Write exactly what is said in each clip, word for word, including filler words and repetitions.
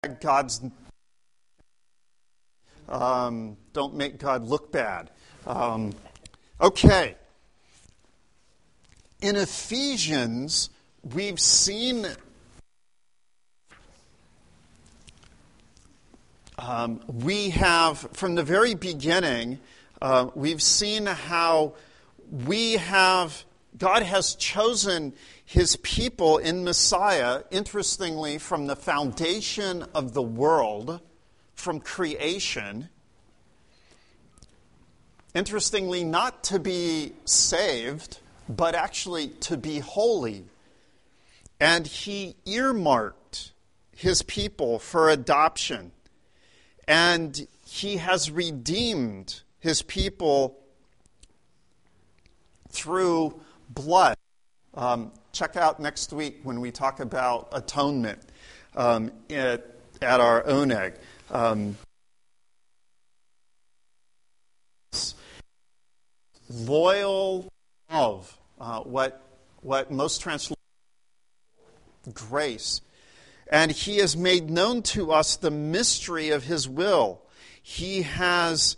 God's um, don't make God look bad. Um, okay. In Ephesians, we've seen um, we have from the very beginning, uh, we've seen how we have God has chosen His people in Messiah, interestingly, from the foundation of the world, from creation. Interestingly, not to be saved, but actually to be holy. And He earmarked His people for adoption. And He has redeemed His people through blood. Um, check out next week when we talk about atonement um, at, at our own egg. Um, loyal love, uh, what what most translate grace, and He has made known to us the mystery of His will. He has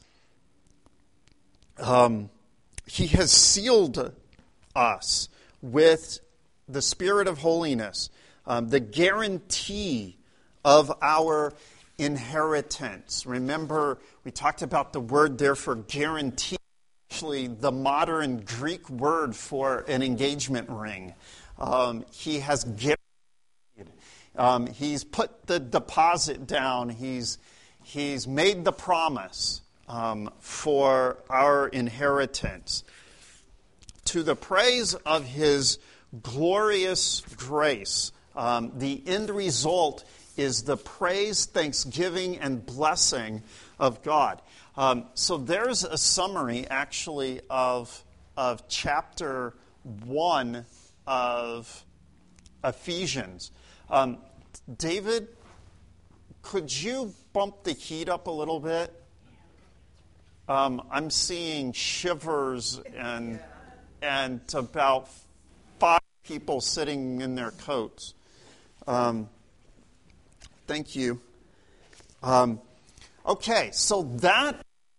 um, He has sealed us with the Spirit of holiness, um, the guarantee of our inheritance. Remember, we talked about the word there for guarantee, actually the modern Greek word for an engagement ring. Um, he has guaranteed. Um, he's put the deposit down. He's, he's made the promise um, for our inheritance. To the praise of His glorious grace, um, the end result is the praise, thanksgiving, and blessing of God. Um, so there's a summary, actually, of, of chapter one of Ephesians. Um, David, could you bump the heat up a little bit? Um, I'm seeing shivers and... and about five people sitting in their coats. Um, thank you. Um, okay, so that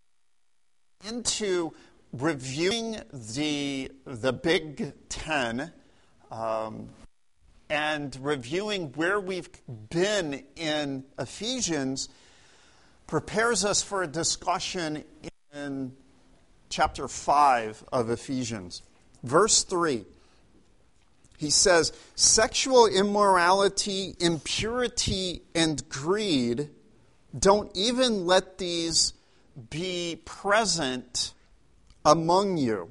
into reviewing the the Big Ten um, and reviewing where we've been in Ephesians prepares us for a discussion in chapter five of Ephesians. Verse three, he says, sexual immorality, impurity, and greed, don't even let these be present among you,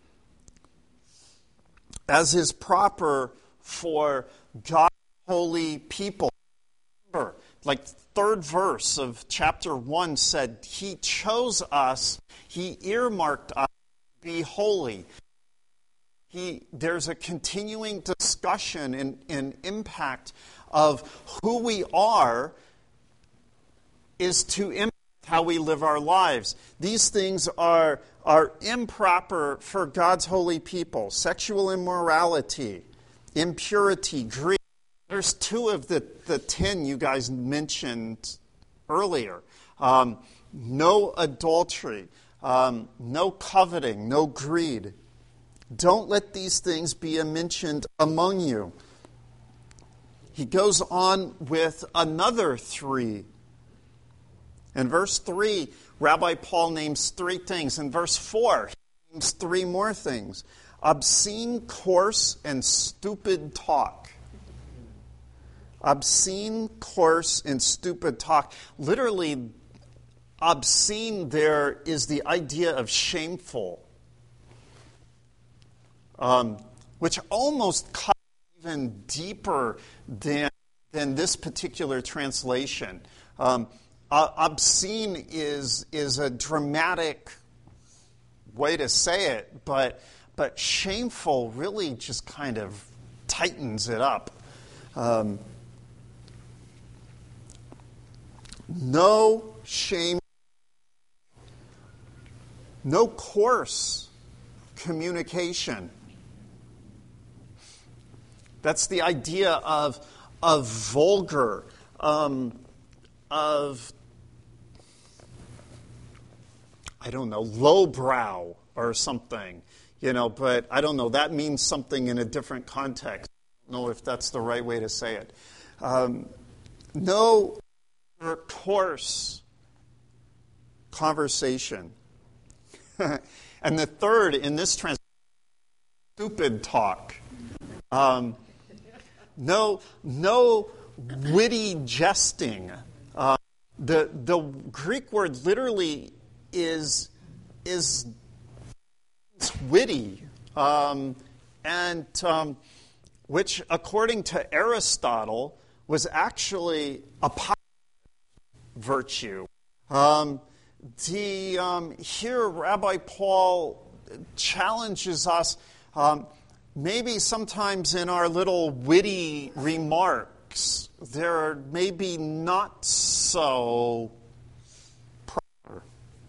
as is proper for God's holy people. Remember, like third verse of chapter one said, He chose us, He earmarked us to be holy. He, there's a continuing discussion and, and impact of who we are is to impact how we live our lives. These things are, are improper for God's holy people. Sexual immorality, impurity, greed. There's two of the, the ten you guys mentioned earlier. Um, no adultery, um, no coveting, no greed. Don't let these things be mentioned among you. He goes on with another three. In verse three, Rabbi Paul names three things. In verse four, he names three more things. Obscene, coarse, and stupid talk. Obscene, coarse, and stupid talk. Literally, obscene there is the idea of shameful. Um, which almost cuts even deeper than, than this particular translation. Um, uh, obscene is, is a dramatic way to say it, but, but shameful really just kind of tightens it up. Um, no shame, no coarse communication. That's the idea of, of vulgar, um, of, I don't know, lowbrow or something, you know, but I don't know, that means something in a different context. I don't know if that's the right way to say it. Um, no coarse conversation. And the third in this translation, stupid talk. Um, no, no witty jesting. Uh, the the Greek word literally is is it's witty, um, and um, which, according to Aristotle, was actually a positive virtue. Um, the um, here, Rabbi Paul challenges us. Um, maybe sometimes in our little witty remarks, they're maybe not so proper.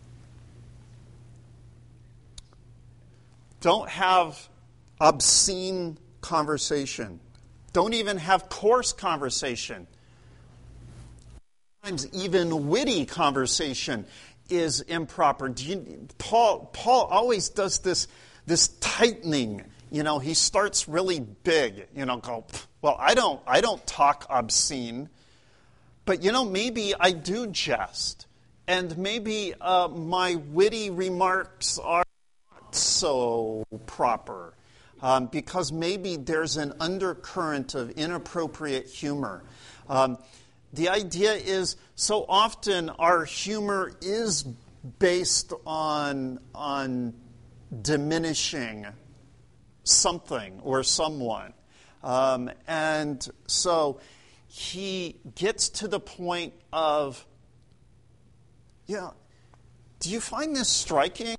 Don't have obscene conversation. Don't even have coarse conversation. Sometimes even witty conversation is improper. Do you, Paul, Paul always does this, this tightening. You know, he starts really big. You know, go, well, I don't, I don't talk obscene, but you know, maybe I do jest, and maybe uh, my witty remarks are not so proper. Um, because maybe there's an undercurrent of inappropriate humor. Um, the idea is so often our humor is based on, on diminishing something or someone. Um, and so he gets to the point of, you know, do you find this striking?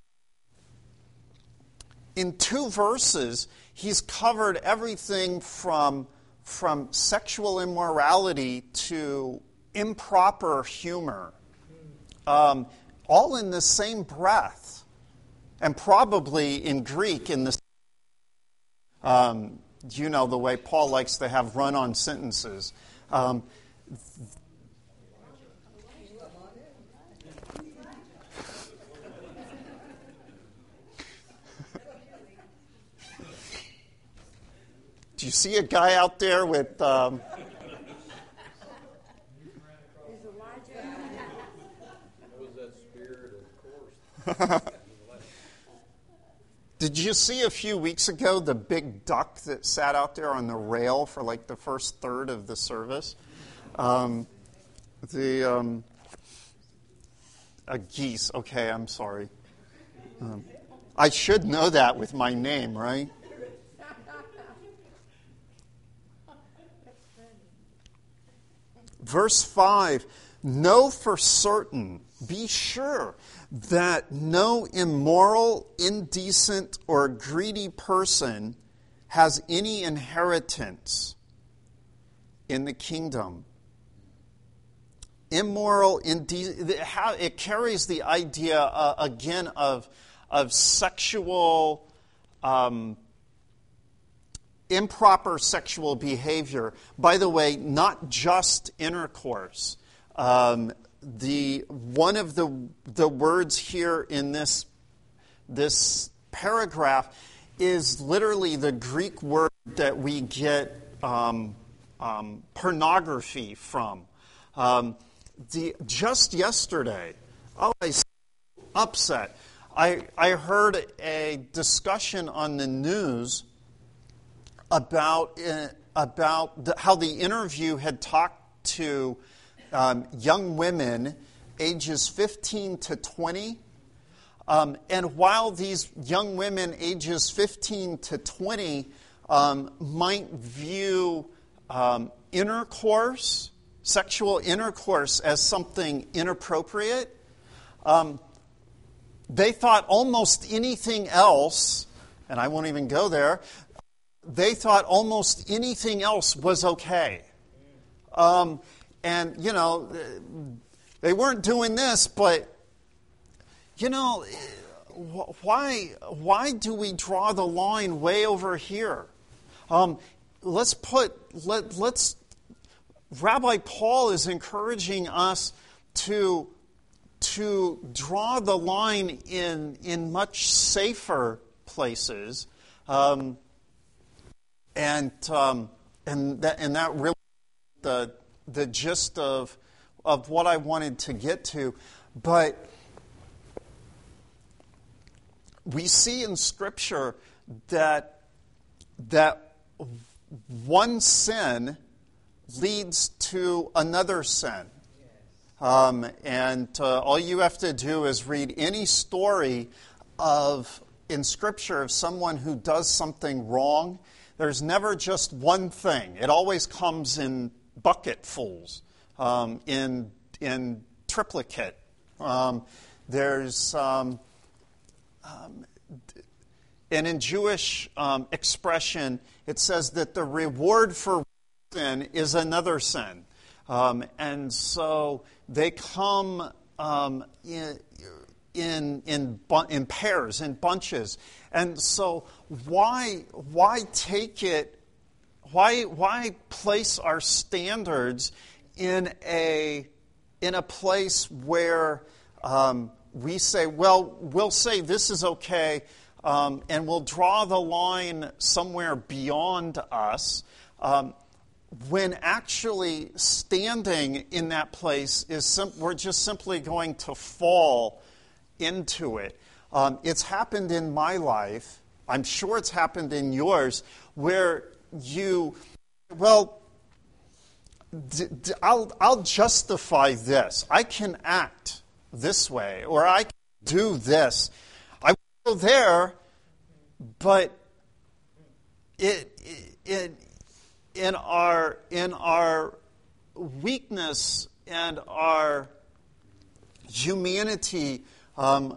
In two verses, he's covered everything from, from sexual immorality to improper humor, um, all in the same breath, and probably in Greek in the um, you know the way Paul likes to have run-on sentences. Um, Do you see a guy out there with... Um... Did you see a few weeks ago the big duck that sat out there on the rail for like the first third of the service? Um, the um, a geese. Okay, I'm sorry. Um, I should know that with my name, right? Verse five, know for certain, be sure, that no immoral, indecent, or greedy person has any inheritance in the kingdom. Immoral, indecent, it carries the idea, uh, again, of, of sexual, um, improper sexual behavior. By the way, not just intercourse. Um, the one of the the words here in this this paragraph is literally the Greek word that we get um, um, pornography from. Um, the just yesterday, oh, I was upset. I I heard a discussion on the news about uh, about the, how the interview had talked to um, young women ages fifteen to twenty. Um, and while these young women ages fifteen to twenty um, might view um, intercourse, sexual intercourse, as something inappropriate, um, they thought almost anything else, and I won't even go there, they thought almost anything else was okay. Um, and, you know, they weren't doing this, but, you know, why why do we draw the line way over here? Um, let's put, let, let's Rabbi Paul is encouraging us to, to draw the line in, in much safer places. Um, and um, and that and that really the the gist of of what I wanted to get to. But we see in Scripture that that one sin leads to another sin. Um, and uh, all you have to do is read any story of in Scripture of someone who does something wrong. There's never just one thing. It always comes in bucketfuls, um, in in triplicate. Um, there's um, um, and in Jewish um, expression, it says that the reward for sin is another sin, um, and so they come um, in. In in in pairs, in bunches, and so why why take it? Why why place our standards in a in a place where um, we say, well, we'll say this is okay, um, and we'll draw the line somewhere beyond us, um, when actually standing in that place is sim- we're just simply going to fall into it. Um, it's happened in my life. I'm sure it's happened in yours, where you, well, d- d- I'll, I'll justify this. I can act this way, or I can do this. I will go there, but it, it in our in our weakness and our humanity. Um,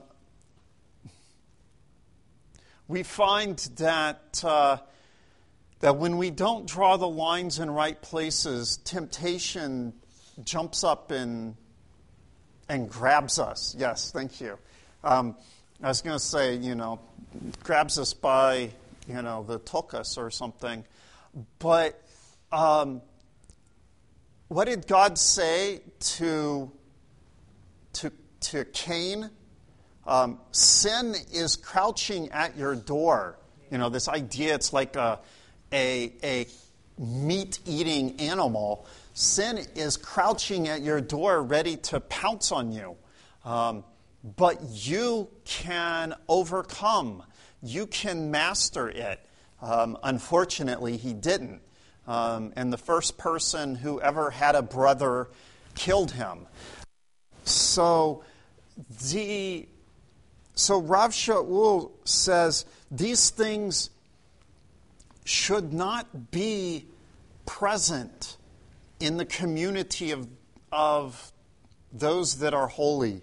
we find that uh, that when we don't draw the lines in right places, temptation jumps up and and grabs us. Yes, thank you. Um, I was going to say, you know, grabs us by, you know, the tuchus or something. But um, what did God say to to to Cain? Um, sin is crouching at your door. You know, this idea, it's like a, a, a meat-eating animal. Sin is crouching at your door ready to pounce on you. Um, but you can overcome. You can master it. Um, unfortunately, he didn't. Um, and the first person who ever had a brother killed him. So the... So Rav Shaul says these things should not be present in the community of, of those that are holy.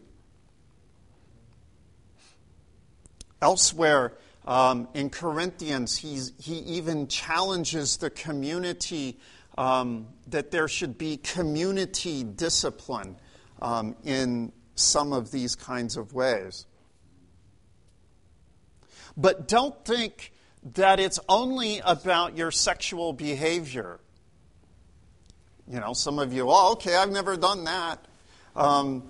Elsewhere um, in Corinthians, he's, he even challenges the community um, that there should be community discipline um, in some of these kinds of ways. But don't think that it's only about your sexual behavior. You know, some of you, oh, okay, I've never done that. Um,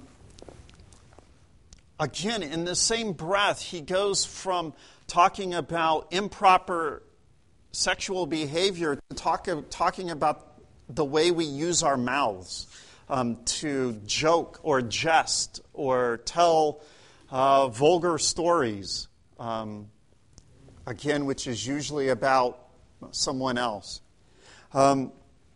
again, in the same breath, he goes from talking about improper sexual behavior to talk, talking about the way we use our mouths um, to joke or jest or tell uh, vulgar stories. Um, Again, which is usually about someone else. Um,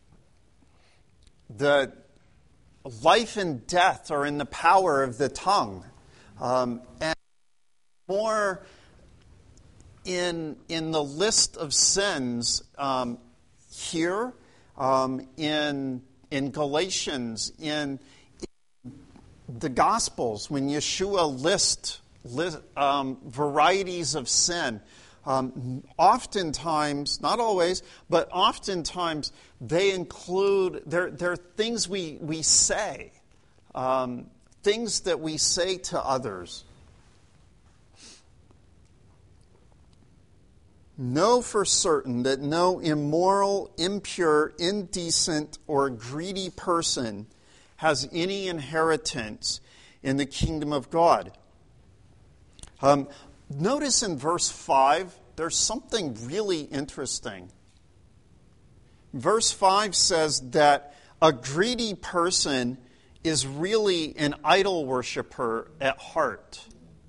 the life and death are in the power of the tongue. Um, and more in, in the list of sins um, here, um, in, in Galatians, in, in the Gospels, when Yeshua lists list, um, varieties of sin, Um, oftentimes, not always, but oftentimes they include, they're, they're things we, we say, um, things that we say to others. Know for certain that no immoral, impure, indecent, or greedy person has any inheritance in the kingdom of God. Um, notice in verse five, there's something really interesting. Verse five says that a greedy person is really an idol worshiper at heart.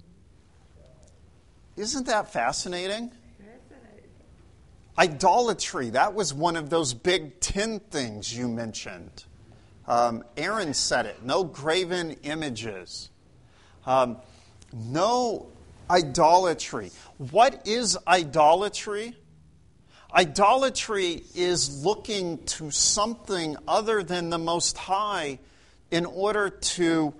Isn't that fascinating? Idolatry, that was one of those big ten things you mentioned. Um, Aaron said it, no graven images. Um, no idolatry. What is idolatry? Idolatry is looking to something other than the Most High in order to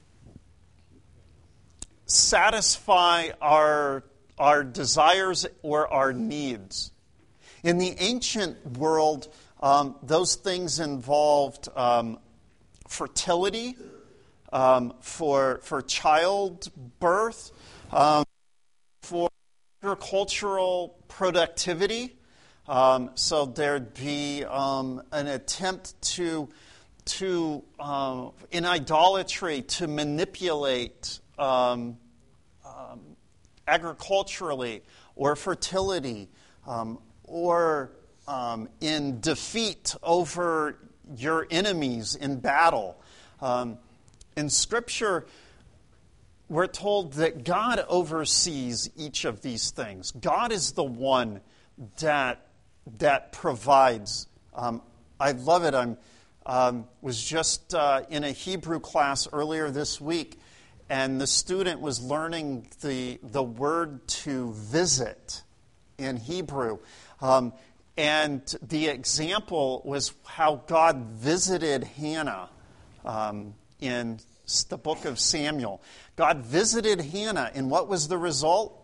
satisfy our, our desires or our needs. In the ancient world, um, those things involved um, fertility, um, for for childbirth, um, for agricultural productivity. Um, so there'd be um, an attempt to to um, in idolatry to manipulate um, um, agriculturally or fertility. Um, or um, in defeat over your enemies in battle. Um, in Scripture, we're told that God oversees each of these things. God is the one that that provides. Um, I love it. I um, was just uh, in a Hebrew class earlier this week, and the student was learning the the word to visit in Hebrew. Um, and the example was how God visited Hannah um, in the book of Samuel. God visited Hannah, and what was the result?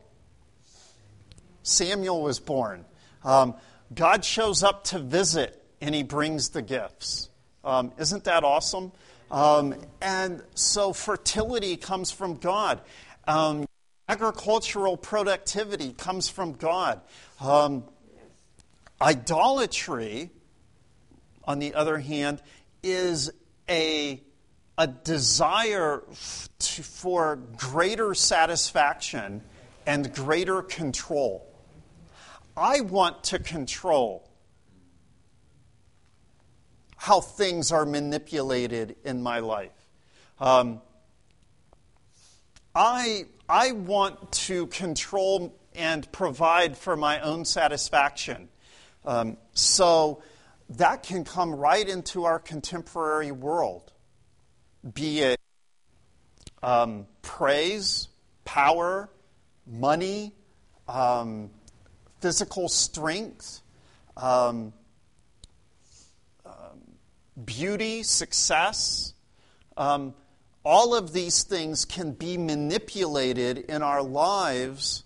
Samuel was born. Um, God shows up to visit, and He brings the gifts. Um, isn't that awesome? Um, and so fertility comes from God. Um, agricultural productivity comes from God. Um, Idolatry, on the other hand, is a, a desire to, for greater satisfaction and greater control. I want to control how things are manipulated in my life. Um, I, I want to control and provide for my own satisfaction. Um, so that can come right into our contemporary world, be it um, praise, power, money, um, physical strength, um, um, beauty, success. Um, all of these things can be manipulated in our lives.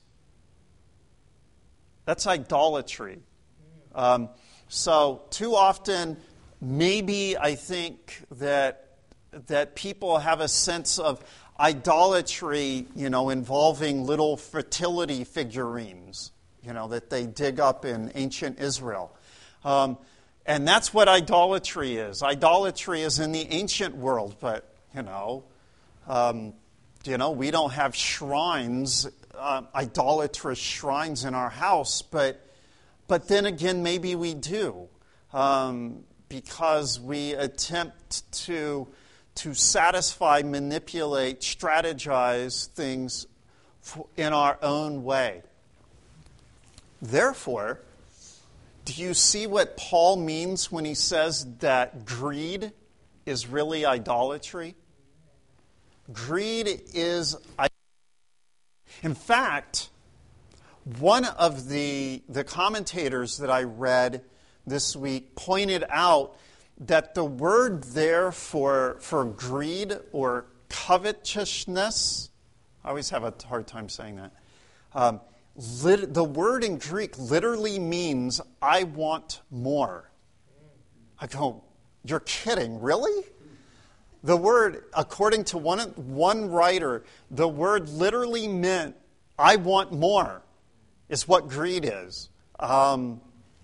That's idolatry. Um, so too often, maybe I think that that people have a sense of idolatry, you know, involving little fertility figurines, you know, that they dig up in ancient Israel. Um, and that's what idolatry is. Idolatry is in the ancient world, but, you know, um, you know, we don't have shrines, uh, idolatrous shrines in our house, but But then again, maybe we do, um, because we attempt to, to satisfy, manipulate, strategize things in our own way. Therefore, do you see what Paul means when he says that greed is really idolatry? Greed is idolatry. In fact, one of the, the commentators that I read this week pointed out that the word there for, for greed or covetousness, I always have a hard time saying that, um, lit, the word in Greek literally means, I want more. I go, you're kidding, really? The word, according to one, one writer, the word literally meant, I want more. Is what greed is. Um,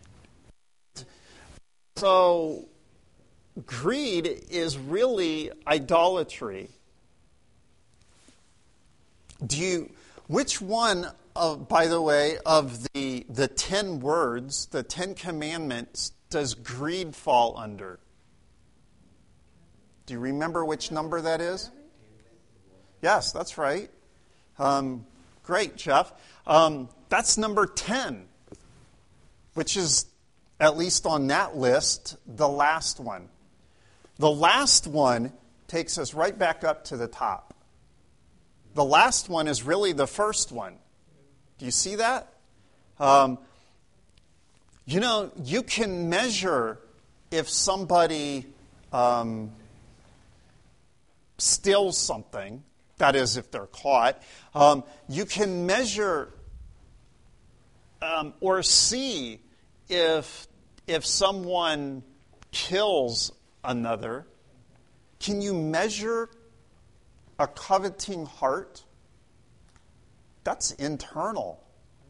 so greed is really idolatry. Do you? Which one of, by the way, of the the ten words, the Ten Commandments, does greed fall under? Do you remember which number that is? Yes, that's right. Um, great, Jeff. Um, that's number ten, which is, at least on that list, the last one. The last one takes us right back up to the top. The last one is really the first one. Do you see that? Um, you know, you can measure if somebody um, steals something, that is, if they're caught. Um, you can measure um, or see if if someone kills another. Can you measure a coveting heart? That's internal.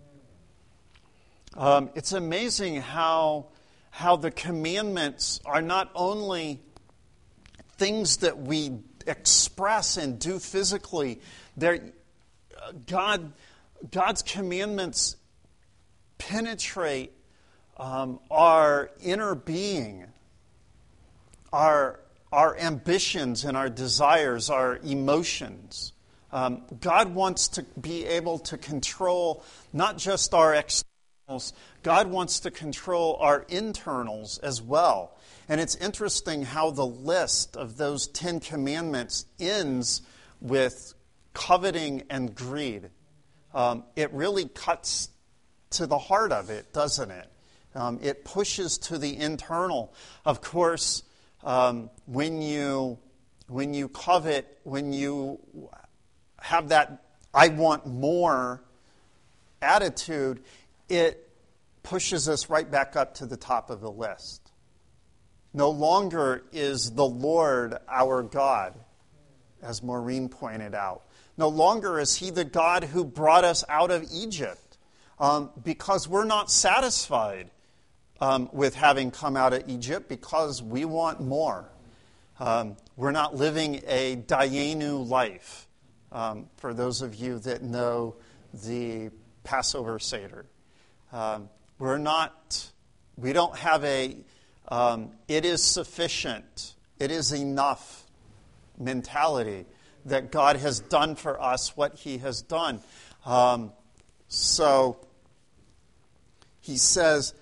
Um, it's amazing how how the commandments are not only things that we express and do physically. They're, God, God's commandments penetrate um, our inner being, our our ambitions and our desires, our emotions. Um, God wants to be able to control not just our externals, God wants to control our internals as well. And it's interesting how the list of those Ten Commandments ends with coveting and greed. Um, it really cuts to the heart of it, doesn't it? Um, it pushes to the internal. Of course, um, when you when you covet, when you have that "I want more" attitude, it pushes us right back up to the top of the list. No longer is the Lord our God, as Maureen pointed out. No longer is He the God who brought us out of Egypt, um, because we're not satisfied um, with having come out of Egypt, because we want more. Um, we're not living a Dayenu life, um, for those of you that know the Passover Seder. Um, we're not, we don't have a Um, it is sufficient, it is enough mentality that God has done for us what He has done. Um, so He says,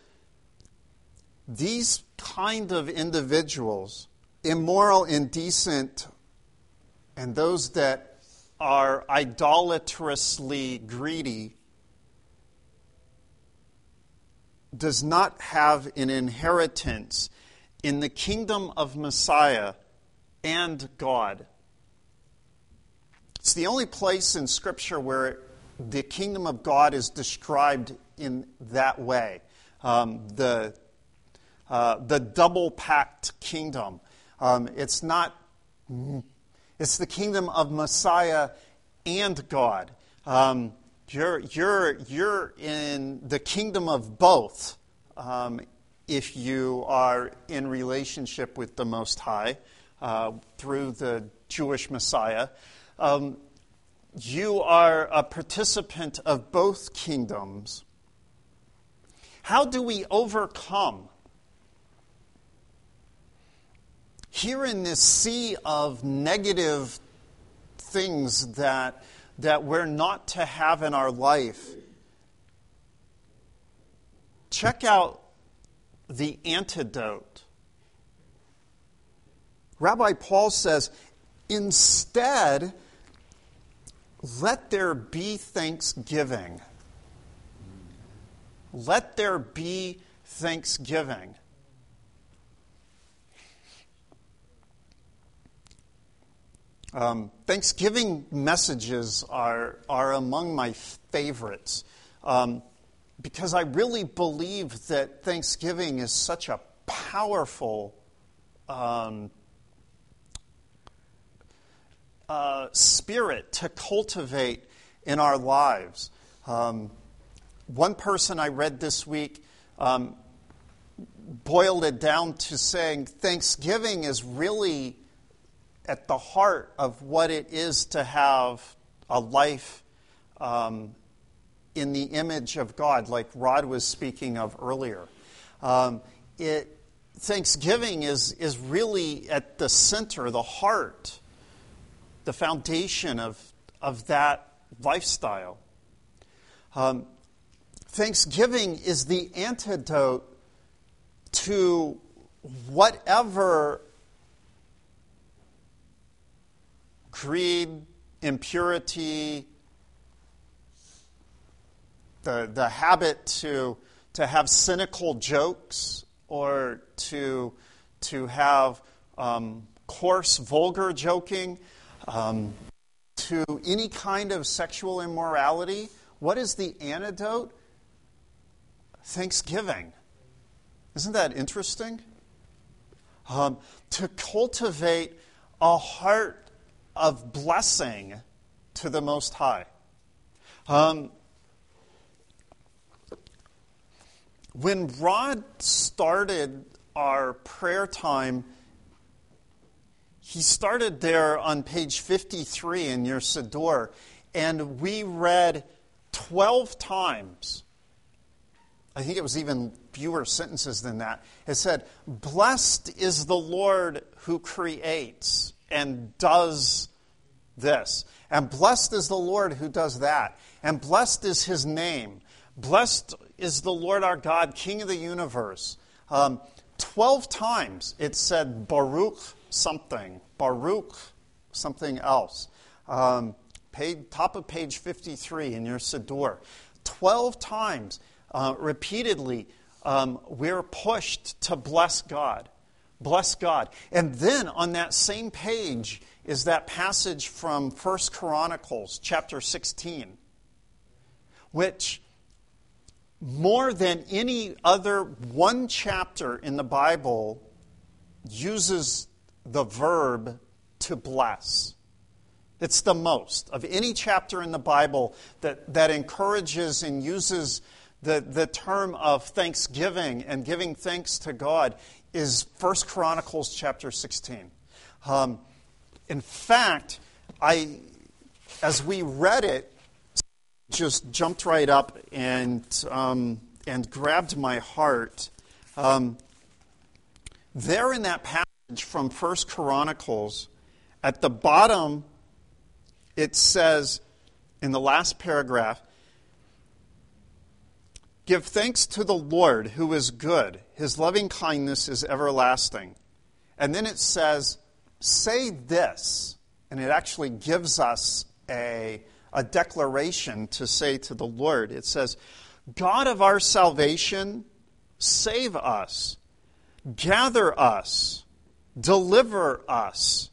these kind of individuals, immoral, indecent, and those that are idolatrously greedy, does not have an inheritance in the kingdom of Messiah and God. It's the only place in Scripture where the kingdom of God is described in that way. Um, the uh, the double-packed kingdom. Um, it's not. It's the kingdom of Messiah and God. Um, You're you're you're in the kingdom of both um, if you are in relationship with the Most High uh, through the Jewish Messiah. Um, you are a participant of both kingdoms. How do we overcome? Here in this sea of negative things that that we're not to have in our life, check out the antidote. Rabbi Paul says, instead, let there be thanksgiving. Let there be thanksgiving. Um, Thanksgiving messages are are among my favorites um, because I really believe that Thanksgiving is such a powerful um, uh, spirit to cultivate in our lives. Um, one person I read this week um, boiled it down to saying Thanksgiving is really at the heart of what it is to have a life um, in the image of God, like Rod was speaking of earlier. Um, it Thanksgiving is, is really at the center, the heart, the foundation of, of that lifestyle. Um, Thanksgiving is the antidote to whatever greed, impurity, the, the habit to, to have cynical jokes or to, to have um, coarse, vulgar joking, um, to any kind of sexual immorality. What is the antidote? Thanksgiving. Isn't that interesting? Um, to cultivate a heart of blessing to the Most High. Um, when Rod started our prayer time, he started there on page fifty-three in your Siddur, and we read twelve times. I think it was even fewer sentences than that. It said, "Blessed is the Lord who creates and does this. And blessed is the Lord who does that. And blessed is his name. Blessed is the Lord our God, King of the universe." Um, Twelve times it said Baruch something, Baruch something else. Um, page, top of page fifty-three in your Siddur. Twelve times, uh, repeatedly, um, we're pushed to bless God. Bless God. And then on that same page is that passage from First Chronicles chapter sixteen, which more than any other one chapter in the Bible uses the verb to bless. It's the most of any chapter in the Bible that, that encourages and uses the, the term of thanksgiving and giving thanks to God is First Chronicles chapter sixteen. Um, in fact, I, as we read it, just jumped right up and um, and grabbed my heart. Um, there in that passage from First Chronicles, at the bottom, it says, in the last paragraph, "Give thanks to the Lord who is good. His loving kindness is everlasting." And then it says, "Say this," and it actually gives us a a declaration to say to the Lord. It says, "God of our salvation, save us, gather us, deliver us."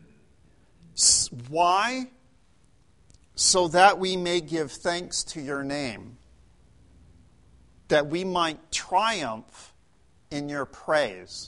Why? So that we may give thanks to your name, that we might triumph in your praise.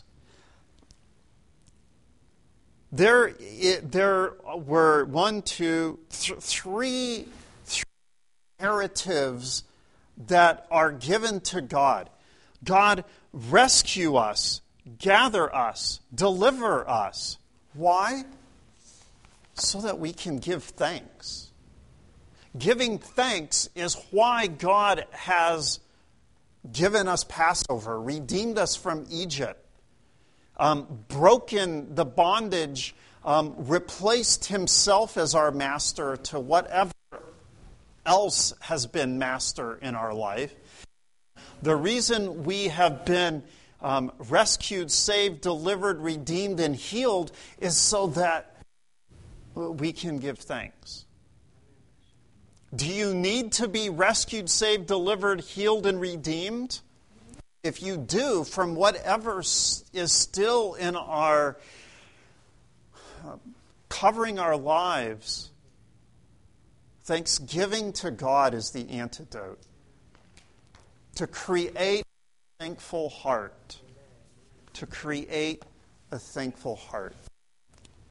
There, it, there were one, two, th- three, three narratives that are given to God. God, rescue us, gather us, deliver us. Why? So that we can give thanks. Giving thanks is why God has given us Passover, redeemed us from Egypt. Um, broken the bondage, um, replaced himself as our master to whatever else has been master in our life. The reason we have been um, rescued, saved, delivered, redeemed, and healed is so that we can give thanks. Do you need to be rescued, saved, delivered, healed, and redeemed? If you do, from whatever is still in our, uh, covering our lives, thanksgiving to God is the antidote. To create a thankful heart. To create a thankful heart.